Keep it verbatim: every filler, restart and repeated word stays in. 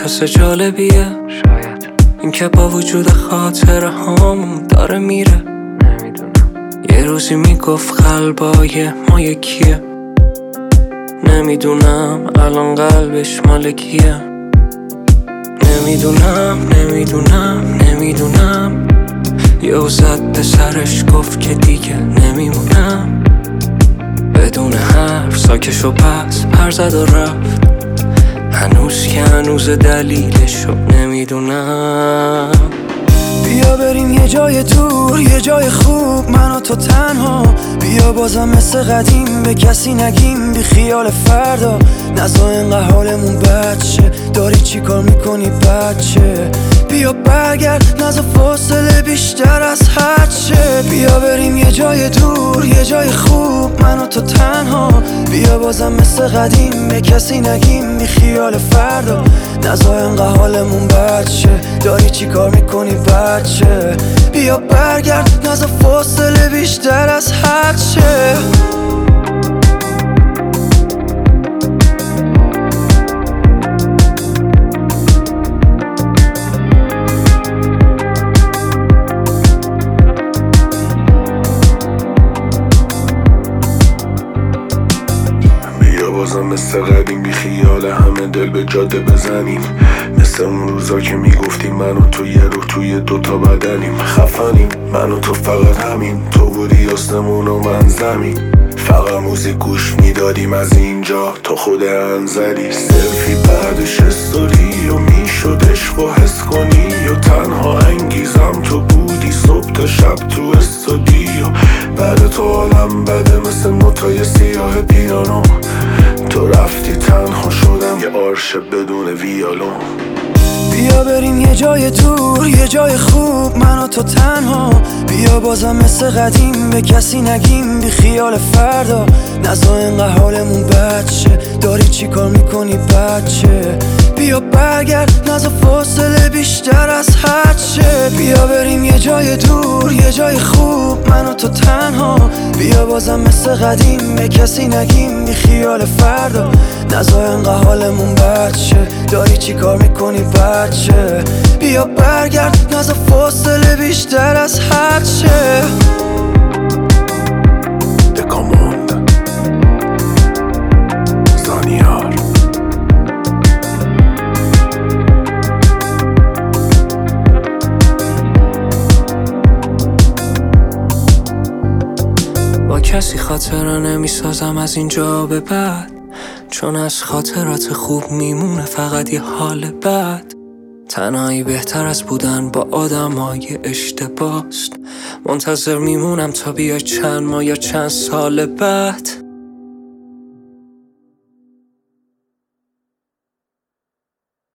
حس جالبیه شاید این که با وجود خاطره هامون داره میره. نمیدونم یه روزی میگفت قلبای ما یکیه. نمیدونم الان قلبش مال کیه. نمیدونم نمیدونم نمیدونم یه زد به سرش گفت که دیگه نمیمونم. بدون حرف ساکش و پس پر زد و رفت. هنوز که هنوز دلیلشو نمیدونم. بیا بریم یه جای دور، یه جای خوب، من و تو تنها. بیا بازم مثل قدیم به کسی نگیم، بی خیال فردا. نزا اینقدر حالمون بد شه، داری چی کار میکنی بچه؟ بیا برگرد، نزا فاصله بیشتر از حد شه. بیا بریم یه جای دور، یه جای خوب، من و تو تنها. بیا بازم مثل قدیم به کسی نگیم، بی خیال فردا. نزا اینقدر حالمون بد شه، داری چی کار میکنی بچه؟ بیا برگرد، نزا فاصله بیشتر از حد شه. بازم مثل قدیم بی خیال همه دل به جاده بزنیم. مثل اون روزا که میگفتیم من و تو یه روح توی دوتا بدنیم. خفنیم من و تو فقط همین، تو بودی آسمون و من زمین. فقط موزیک گوش میدادیم از اینجا تا خود انزلی. سلفی بعدش استوری و میشد عشق و حس کنی و تنها انگیزم تو بودی صبح تا شب تو استودیو. بعد تو عالم بده مثل نوتای سیاه پیانو. تو رفتی تنها شدم یه آرشه بدون ویالون. بیا بریم یه جای دور، یه جای خوب، من و تو تنها. بیا بازم مثل قدیم به کسی نگیم، بی خیال فردا. نزا اینقدر حالمون بد شه، داری چی کار میکنی بچه؟ بیا برگرد، نزا فاصله بیشتر از حد شه. بیا بریم یه جای دور، یه جای خوب، من و تو تنها. بیا بازم مثل قدیم به کسی نگیم، بی خیال فردا. نزا اینقدر حالمون بد شه، داری چی کار میکنی بچه؟ بیا برگرد، نزا فاصله بیشتر از حد شه. دکاموند زانیار. با کسی خاطره نمیسازم از اینجا به بعد، چون از خاطرات خوب میمونه فقط یه حال بد. تنهایی بهتر از بودن با آدمای اشتباست. منتظر میمونم تا بیای چند ماه یا چند سال بعد.